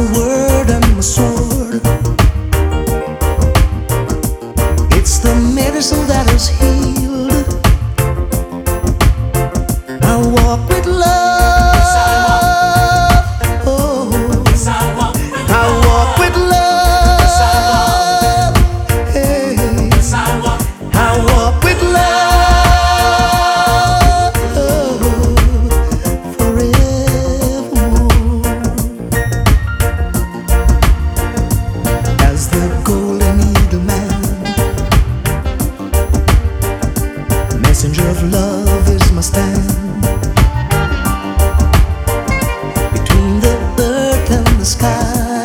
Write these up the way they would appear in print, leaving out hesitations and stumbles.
word and my sword. It's the medicine that has healed. I walk with love. Oh, I walk with love. Hey, I walk with love forevermore. As the golden eagle man, messenger of love is my stand. Between the earth and the sky,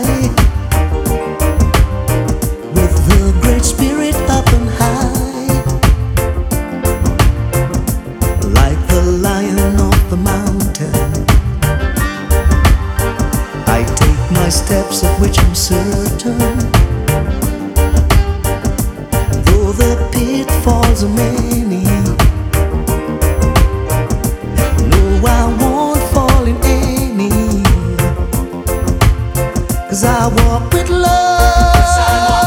with the great spirit up and high, like the lion of the mountain, I take my steps of which I'm certain. Though the pitfalls are many, no, I won't fall in any, 'cause I walk with love.